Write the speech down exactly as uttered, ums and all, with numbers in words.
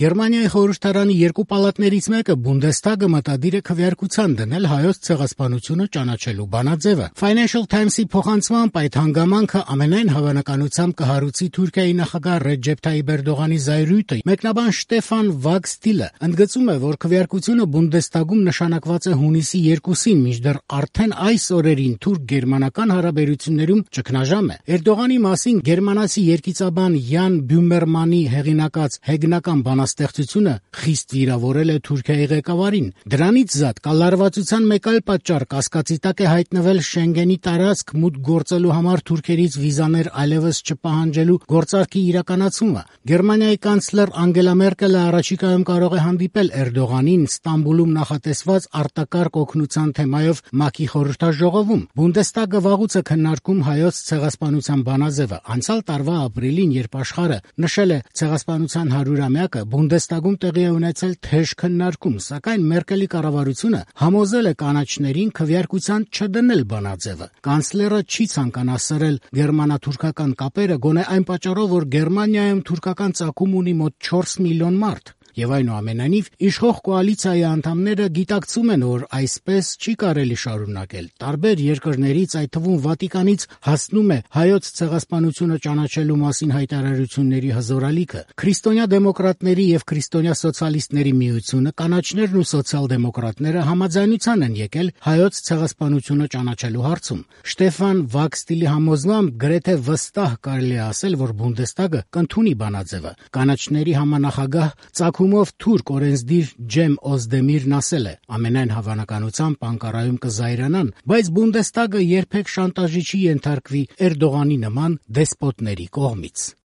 Գերմանիայի խորհրդարանի երկու պալատներից մեկը Բունդեսթագը մտադիր է քվեարկության դնել հայոց ցեղասպանությունը ճանաչելու բանաձևը։ Financial Times-ի փոխանցմամբ այդ հանգամանքը ամենայն հավանականությամբ կհարուցի Թուրքիայի նախագահ Ռեջեփ Թայիփ Էրդողանի զայրույթը։ Մեկնաբան Շտեֆան Վագստիլը ընդգծում է, որ քվեարկությունը Բունդեսթագում նշանակված է հունիսի երկուսին, մինչդեռ արդեն այս օրերին թուրք-գերմանական հարաբերություններում ճգնաժամ է։ Էրդողանի մասին գերմանացի երգիծաբան Յան Բյումերմանի հեղինակած հեգնական բանաստեղծությունը խիստ վիրավորել է Թուրքիայի ղեկավարին։ Դրանից զատ կալարվածության մեկ այլ պատճառ կասկածի տակ է հայտնվել Շենգենի տարածք մուտք գործելու համար թուրքերից վիզաներ այլևս չպահանջելու գործարքի իրականացումը։ Գերմանիայի կանցլեր Անգելա Մերկելը առաջիկայում կարող է հանդիպել Էրդողանին Ստամբուլում նախատեսված արտակարգ օգնության թեմայով ՄԱԿ-ի խորհրդաժողովում։ Բունդեսթագը վաղուց է քննարկում հայոց ցեղասպանության բանաձևը։ Անցյալ տարվա ապրիլին, երբ աշխարհը նշել է ցեղասպանության հարյուրամյակը, Բունդեսթագում տեղի է ունեցել թեժ քննարկում, սակայն Մերկելի կառավարությունը համոզել է կանաչներին քվեարկության չդնել բանաձևը։ Կանցլերը չի ցանկանա սրել գերմանա-թուրքական կապերը գոնե այն պատճառով, որ Գերմանիայում թուրքական ծագում ունի մոտ չորս միլիոն մարդ։ Եվ այնուամենայնիվ իշխող կոալիցիայի անդամները գիտակցում են, որ այսպես չի կարելի շարունակել։ Տարբեր երկրներից, այդ թվում Վատիկանից, հասնում է հայոց ցեղասպանությունը ճանաչելու մասին հայտարարությունների հզորալիքը։ Քրիստոնյա դեմոկրատների եւ քրիստոնյա սոցիալիստների միությունը, կանաչներն ու սոցիալ-դեմոկրատները համաձայնության են եկել հայոց ցեղասպանությունը ճանաչելու հարցում։ Շտեֆան Վագստիլի համոզմամբ գրեթե վստահ կարելի է ասել, որ Բունդեսթագը կընդունի բանաձևը։ Կանաչների համանախագահ Ծագումով թուրք օրենսդիր Ջեմ Օզդեմիրն ասել է. ամենայն հավանականությամբ Անկարայում կզայրանան, բայց Բունդեսթագը երբեք շանտաժի չի ենթարկվի Էրդողանի նման դեսպոտների կողմից։